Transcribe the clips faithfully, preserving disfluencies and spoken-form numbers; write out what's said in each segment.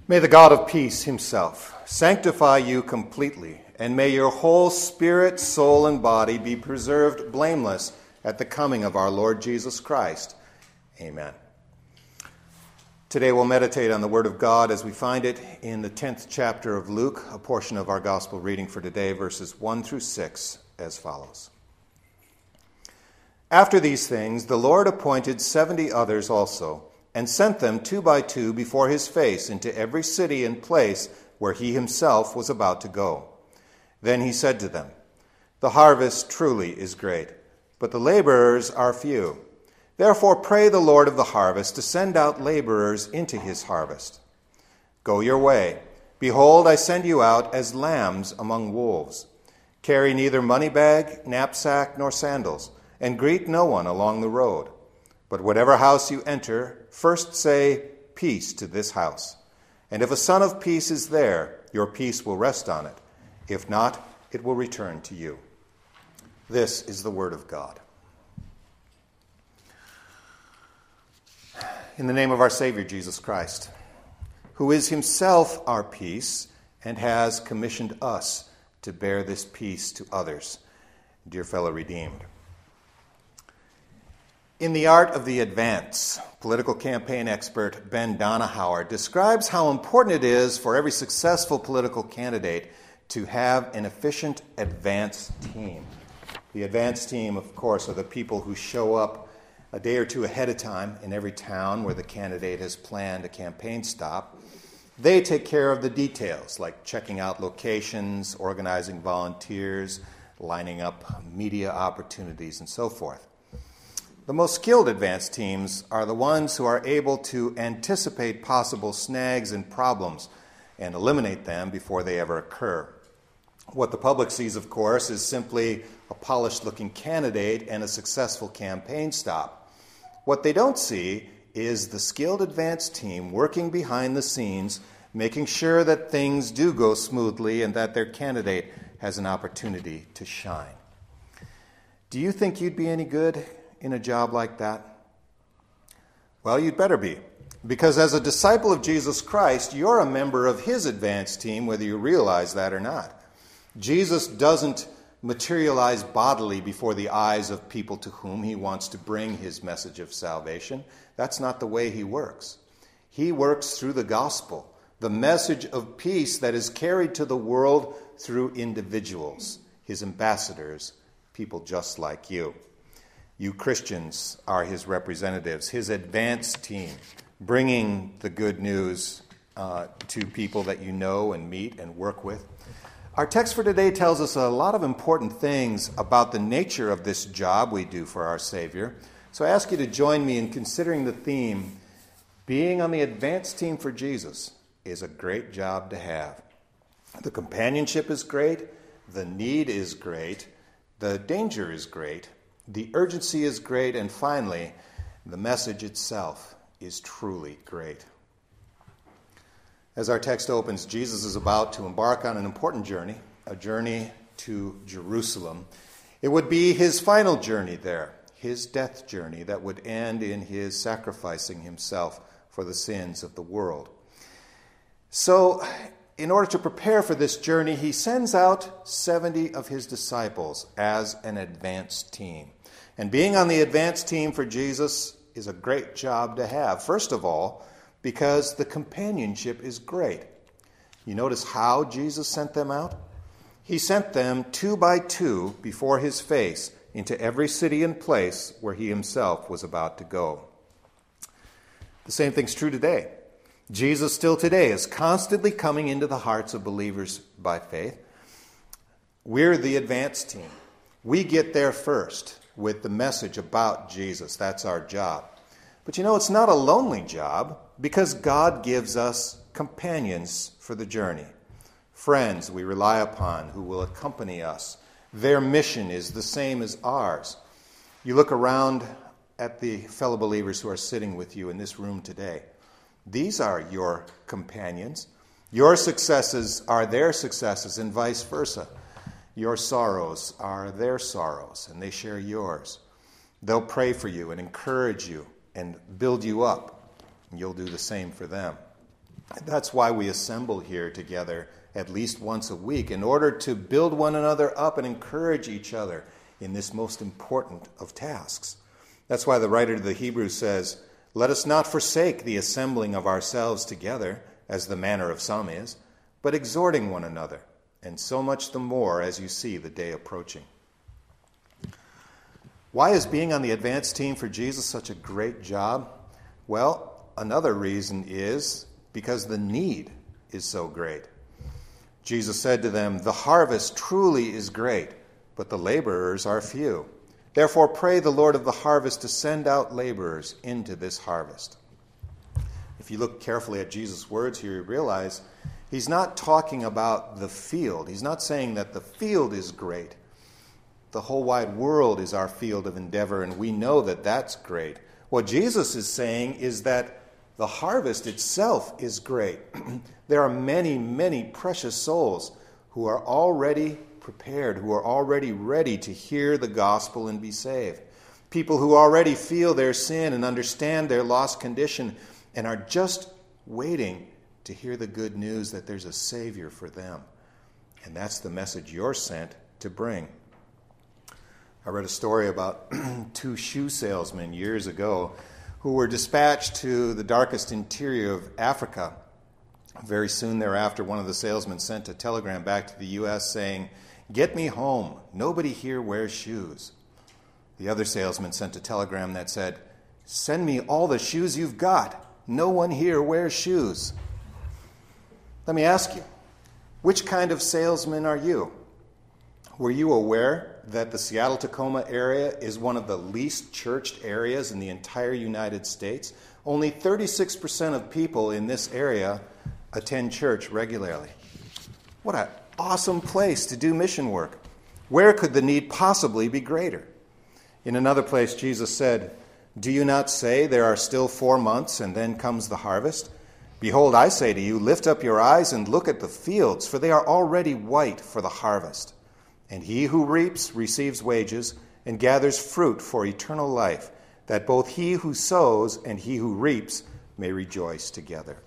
May the God of peace himself sanctify you completely, and may your whole spirit, soul, and body be preserved blameless at the coming of our Lord Jesus Christ. Amen. Today we'll meditate on the Word of God as we find it in the tenth chapter of Luke, a portion of our gospel reading for today, verses one through six, as follows. After these things, the Lord appointed seventy others also, and sent them two by two before his face into every city and place where he himself was about to go. Then he said to them, "The harvest truly is great, but the laborers are few. Therefore pray the Lord of the harvest to send out laborers into his harvest. Go your way. Behold, I send you out as lambs among wolves. Carry neither money bag, knapsack, nor sandals, and greet no one along the road. But whatever house you enter, first say, 'Peace to this house.' And if a son of peace is there, your peace will rest on it. If not, it will return to you." This is the word of God. In the name of our Savior, Jesus Christ, who is himself our peace and has commissioned us to bear this peace to others. Dear fellow redeemed, in The Art of the Advance, political campaign expert Ben Donahauer describes how important it is for every successful political candidate to have an efficient advance team. The advance team, of course, are the people who show up a day or two ahead of time in every town where the candidate has planned a campaign stop. They take care of the details, like checking out locations, organizing volunteers, lining up media opportunities, and so forth. The most skilled advance teams are the ones who are able to anticipate possible snags and problems and eliminate them before they ever occur. What the public sees, of course, is simply a polished-looking candidate and a successful campaign stop. What they don't see is the skilled advance team working behind the scenes, making sure that things do go smoothly and that their candidate has an opportunity to shine. Do you think you'd be any good in a job like that? Well, you'd better be, because as a disciple of Jesus Christ, you're a member of his advance team, whether you realize that or not. Jesus doesn't materialize bodily before the eyes of people to whom he wants to bring his message of salvation. That's not the way he works. He works through the gospel, the message of peace that is carried to the world through individuals, his ambassadors, people just like you. You Christians are his representatives, his advance team, bringing the good news uh, to people that you know and meet and work with. Our text for today tells us a lot of important things about the nature of this job we do for our Savior. So I ask you to join me in considering the theme, being on the advance team for Jesus is a great job to have. The companionship is great, the need is great, the danger is great, the urgency is great, and finally, the message itself is truly great. As our text opens, Jesus is about to embark on an important journey, a journey to Jerusalem. It would be his final journey there, his death journey that would end in his sacrificing himself for the sins of the world. So, in order to prepare for this journey, he sends out seventy of his disciples as an advance team. And being on the advance team for Jesus is a great job to have. First of all, because the companionship is great. You notice how Jesus sent them out? He sent them two by two before his face into every city and place where he himself was about to go. The same thing's true today. Jesus still today is constantly coming into the hearts of believers by faith. We're the advance team. We get there first with the message about Jesus. That's our job. But you know, it's not a lonely job because God gives us companions for the journey. Friends we rely upon who will accompany us. Their mission is the same as ours. You look around at the fellow believers who are sitting with you in this room today. These are your companions. Your successes are their successes and vice versa. Your sorrows are their sorrows, and they share yours. They'll pray for you and encourage you and build you up, and you'll do the same for them. That's why we assemble here together at least once a week, in order to build one another up and encourage each other in this most important of tasks. That's why the writer to the Hebrews says, "Let us not forsake the assembling of ourselves together, as the manner of some is, but exhorting one another, and so much the more as you see the day approaching." Why is being on the advance team for Jesus such a great job? Well, another reason is because the need is so great. Jesus said to them, "The harvest truly is great, but the laborers are few. Therefore pray the Lord of the harvest to send out laborers into this harvest." If you look carefully at Jesus' words here, you realize he's not talking about the field. He's not saying that the field is great. The whole wide world is our field of endeavor, and we know that that's great. What Jesus is saying is that the harvest itself is great. There are many, many precious souls who are already prepared, who are already ready to hear the gospel and be saved. People who already feel their sin and understand their lost condition and are just waiting to hear the good news that there's a Savior for them. And that's the message you're sent to bring. I read a story about two shoe salesmen years ago who were dispatched to the darkest interior of Africa. Very soon thereafter, one of the salesmen sent a telegram back to the U S saying, "Get me home. Nobody here wears shoes." The other salesman sent a telegram that said, "Send me all the shoes you've got. No one here wears shoes." Let me ask you, which kind of salesman are you? Were you aware that the Seattle-Tacoma area is one of the least churched areas in the entire United States? Only thirty-six percent of people in this area attend church regularly. What an awesome place to do mission work. Where could the need possibly be greater? In another place, Jesus said, "Do you not say there are still four months and then comes the harvest? Behold, I say to you, lift up your eyes and look at the fields, for they are already white for the harvest. And he who reaps receives wages and gathers fruit for eternal life, that both he who sows and he who reaps may rejoice together."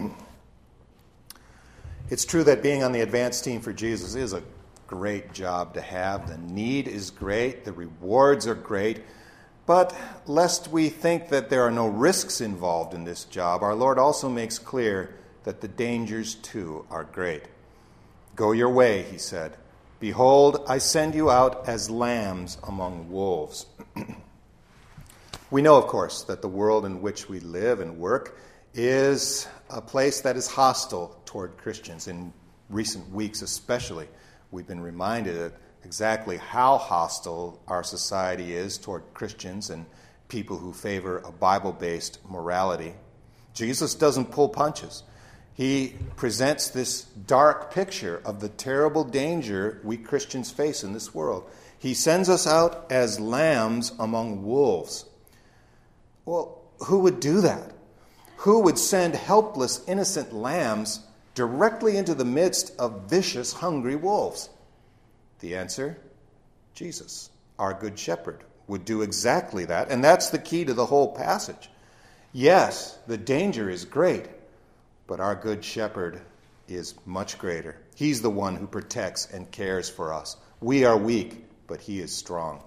It's true that being on the advance team for Jesus is a great job to have. The need is great. The rewards are great. But lest we think that there are no risks involved in this job, our Lord also makes clear that the dangers too are great. "Go your way," he said. "Behold, I send you out as lambs among wolves." We know, of course, that the world in which we live and work is a place that is hostile toward Christians. In recent weeks especially, we've been reminded of exactly how hostile our society is toward Christians and people who favor a Bible-based morality. Jesus doesn't pull punches. He presents this dark picture of the terrible danger we Christians face in this world. He sends us out as lambs among wolves. Well, who would do that? Who would send helpless, innocent lambs directly into the midst of vicious, hungry wolves? The answer, Jesus, our good shepherd, would do exactly that. And that's the key to the whole passage. Yes, the danger is great, but our good shepherd is much greater. He's the one who protects and cares for us. We are weak, but he is strong.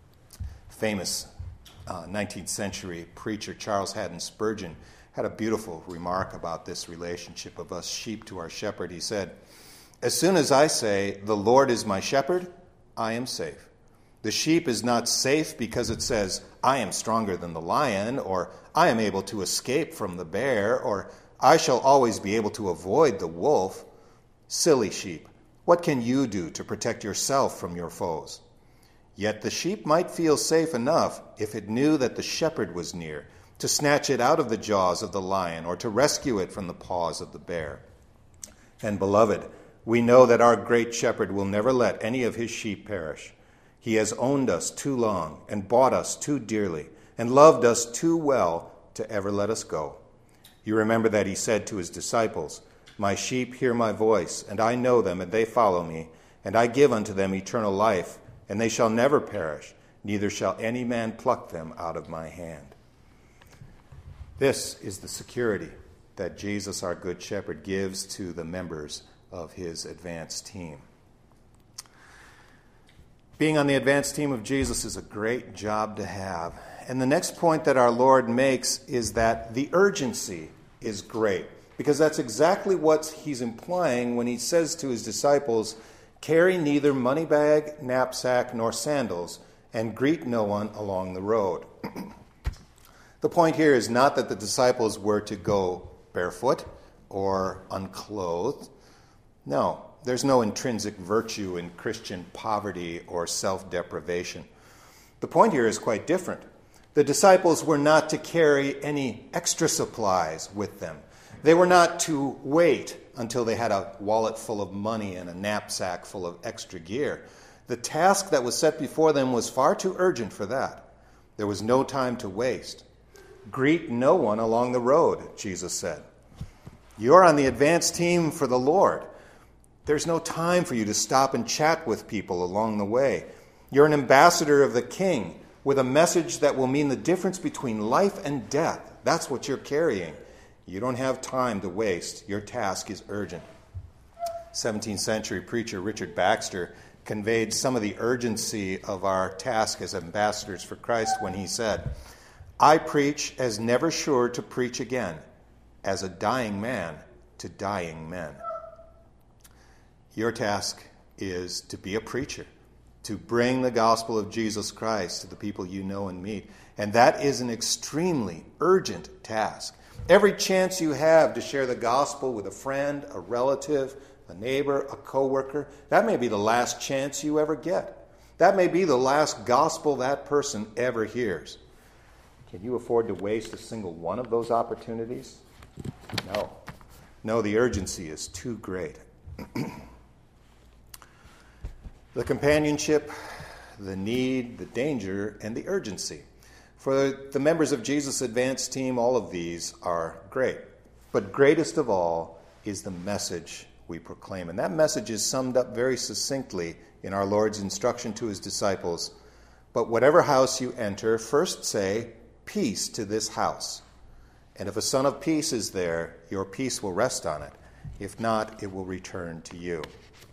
Famous uh, nineteenth century preacher Charles Haddon Spurgeon had a beautiful remark about this relationship of us sheep to our shepherd. He said, "As soon as I say, 'The Lord is my shepherd,' I am safe. The sheep is not safe because it says, 'I am stronger than the lion,' or 'I am able to escape from the bear,' or 'I shall always be able to avoid the wolf.' Silly sheep, what can you do to protect yourself from your foes? Yet the sheep might feel safe enough if it knew that the shepherd was near, to snatch it out of the jaws of the lion or to rescue it from the paws of the bear. And beloved, we know that our great shepherd will never let any of his sheep perish. He has owned us too long and bought us too dearly and loved us too well to ever let us go. You remember that he said to his disciples, 'My sheep hear my voice, and I know them, and they follow me, and I give unto them eternal life, and they shall never perish, neither shall any man pluck them out of my hand.'" This is the security that Jesus, our Good Shepherd, gives to the members of his advance team. Being on the advance team of Jesus is a great job to have. And the next point that our Lord makes is that the urgency is great, because that's exactly what he's implying when he says to his disciples, "Carry neither money bag, knapsack, nor sandals, and greet no one along the road." The point here is not that the disciples were to go barefoot or unclothed. No, there's no intrinsic virtue in Christian poverty or self-deprivation. The point here is quite different. The disciples were not to carry any extra supplies with them. They were not to wait until they had a wallet full of money and a knapsack full of extra gear. The task that was set before them was far too urgent for that. There was no time to waste. Greet no one along the road, Jesus said. You're on the advance team for the Lord. There's no time for you to stop and chat with people along the way. You're an ambassador of the King with a message that will mean the difference between life and death. That's what you're carrying. You don't have time to waste. Your task is urgent. seventeenth century preacher Richard Baxter conveyed some of the urgency of our task as ambassadors for Christ when he said, "I preach as never sure to preach again, as a dying man to dying men." Your task is to be a preacher, to bring the gospel of Jesus Christ to the people you know and meet. And that is an extremely urgent task. Every chance you have to share the gospel with a friend, a relative, a neighbor, a coworker, that may be the last chance you ever get. That may be the last gospel that person ever hears. Can you afford to waste a single one of those opportunities? No. No, the urgency is too great. The companionship, the need, the danger, and the urgency. For the members of Jesus' advance team, all of these are great. But greatest of all is the message we proclaim. And that message is summed up very succinctly in our Lord's instruction to his disciples. But whatever house you enter, first say, "Peace to this house." And if a son of peace is there, your peace will rest on it. If not, it will return to you.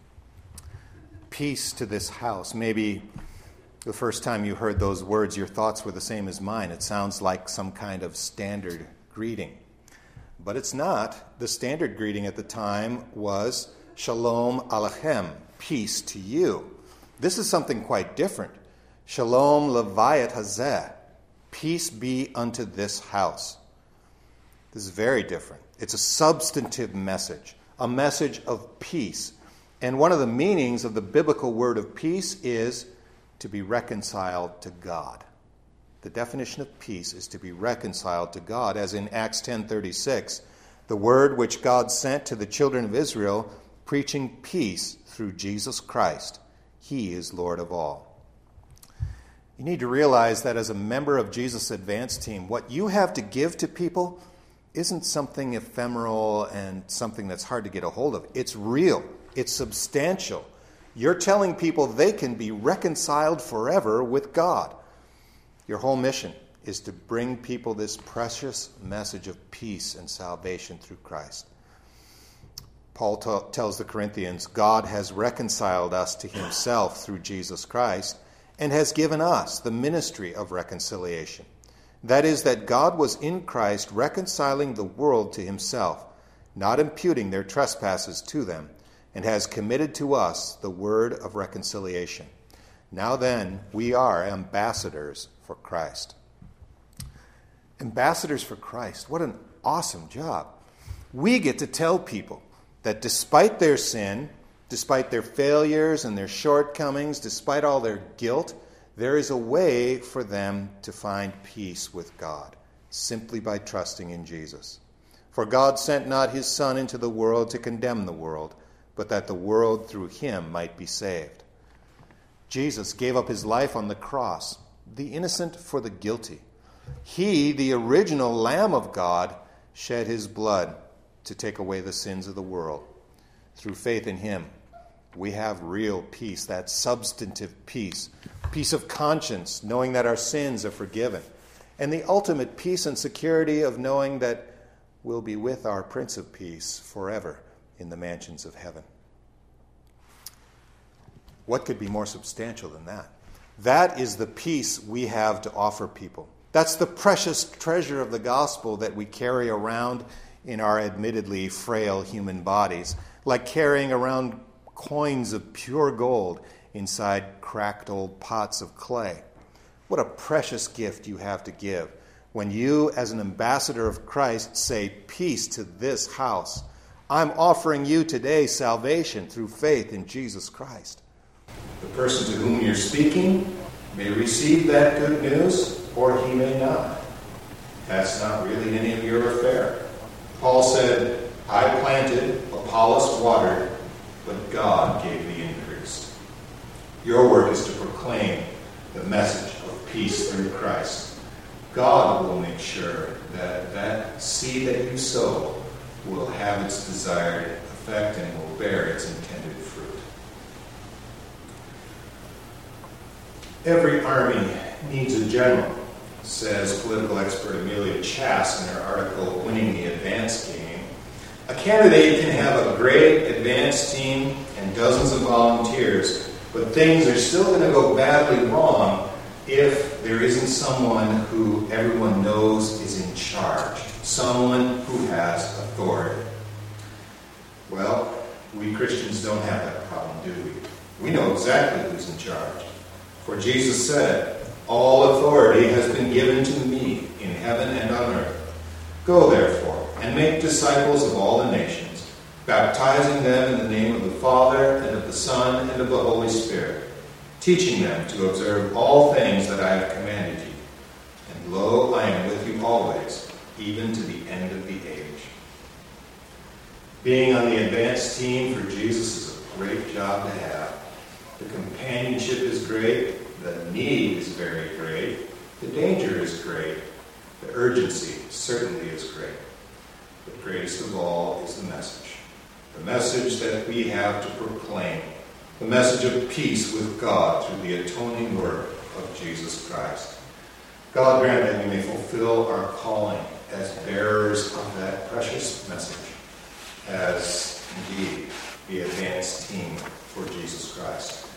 Peace to this house. Maybe the first time you heard those words, your thoughts were the same as mine. It sounds like some kind of standard greeting. But it's not. The standard greeting at the time was Shalom Aleichem, peace to you. This is something quite different. Shalom Levayat Hazeh, peace be unto this house. This is very different. It's a substantive message, a message of peace. And one of the meanings of the biblical word of peace is to be reconciled to God. The definition of peace is to be reconciled to God, as in Acts ten thirty-six, the word which God sent to the children of Israel, preaching peace through Jesus Christ. He is Lord of all. You need to realize that as a member of Jesus' advance team, what you have to give to people isn't something ephemeral and something that's hard to get a hold of. It's real. It's substantial. You're telling people they can be reconciled forever with God. Your whole mission is to bring people this precious message of peace and salvation through Christ. Paul t- tells the Corinthians, God has reconciled us to himself through Jesus Christ and has given us the ministry of reconciliation. That is, that God was in Christ reconciling the world to himself, not imputing their trespasses to them, and has committed to us the word of reconciliation. Now then, we are ambassadors for Christ. Ambassadors for Christ. What an awesome job. We get to tell people that despite their sin, despite their failures and their shortcomings, despite all their guilt, there is a way for them to find peace with God, simply by trusting in Jesus. For God sent not his Son into the world to condemn the world, but that the world through him might be saved. Jesus gave up his life on the cross, the innocent for the guilty. He, the original Lamb of God, shed his blood to take away the sins of the world. Through faith in him, we have real peace, that substantive peace, peace of conscience, knowing that our sins are forgiven, and the ultimate peace and security of knowing that will be with our Prince of Peace forever in the mansions of heaven. What could be more substantial than that? That is the peace we have to offer people. That's the precious treasure of the gospel that we carry around in our admittedly frail human bodies, like carrying around coins of pure gold inside cracked old pots of clay. What a precious gift you have to give when you, as an ambassador of Christ, say, "Peace to this house." I'm offering you today salvation through faith in Jesus Christ. The person to whom you're speaking may receive that good news, or he may not. That's not really any of your affair. Paul said, "I planted, Apollos watered, but God gave the increase." Your work is to proclaim the message of peace through Christ. God will make sure that that seed that you sow will have its desired effect and will bear its intended fruit. Every army needs a general, says political expert Amelia Chass in her article, Winning the Advance Game. A candidate can have a great advance team and dozens of volunteers, but things are still going to go badly wrong if there isn't someone who everyone knows is in charge, someone who has authority. Well, we Christians don't have that problem, do we? We know exactly who's in charge. For Jesus said, "All authority has been given to me in heaven and on earth. Go, therefore, and make disciples of all the nations, baptizing them in the name of the Father, and of the Son, and of the Holy Spirit, teaching them to observe all things that I have commanded you. And lo, I am with you always, even to the end of the age." Being on the advance team for Jesus is a great job to have. The companionship is great. The need is very great. The danger is great. The urgency certainly is great. But greatest of all is the message. The message that we have to proclaim. The message of peace with God through the atoning work of Jesus Christ. God grant that we may fulfill our calling as bearers of that precious message, as indeed the advance team for Jesus Christ.